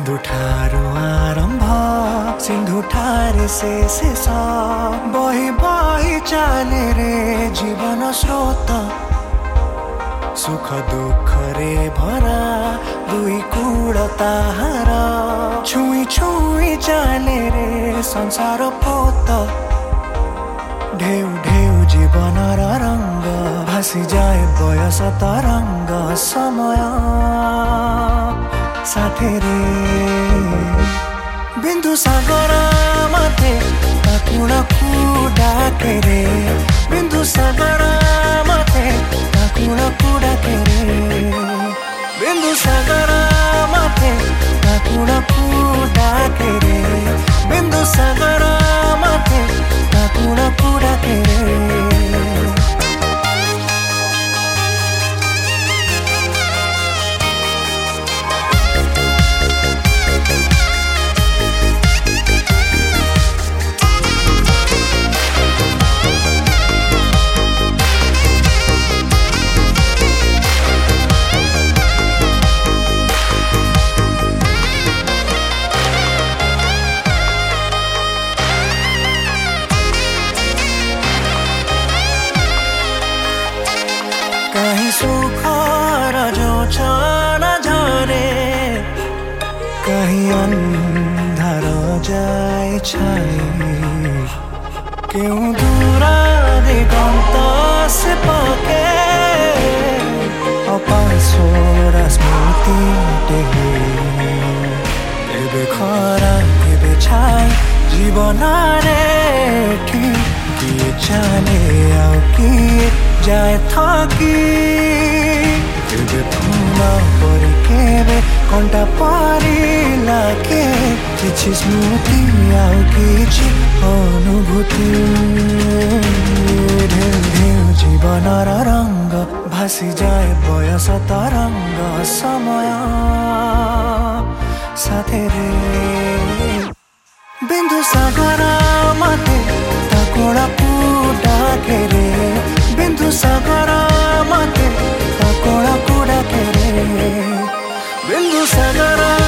सिंधु ठारू आरंभ सिंधु ठारे शेष बही बही चाले रे जीवन स्रोत सुख दुख रे भरा दुई कूड़ ताहार छुई छुई चाले रे संसार पोत ढेउ ढेउ जीवन रंग भासी जाए बयस तरंग समय साथे रे बिंदु सागर मते ताकुणकु डाके रे बिंदु सागर मते ताकुणकु डाके रे बिंदु सागर मते ताकुणकु डाके रे बिंदु सागर मते ताकुणकु डाके रे कहीं सुखर जोछन झरे कहीं अंधार जाए छाए क्यों दूर दिगंत से पके अपासोरा स्मृति टेहे एबे खरा एबे छाए जीवन रे किए चले आओ किए जाए थकी एबे फूल परी केबे कंटा परी लागे किछि स्मृति आउ किछि अनुभूति ढेउ ढेउ जीवनर रंग भासी जाए बयस तरंग समय साथे रे बिंदु सागर मते ताकुणकु डाके रे बिंदु सागर मते ताकुणकु डाके रे बिंदु सागर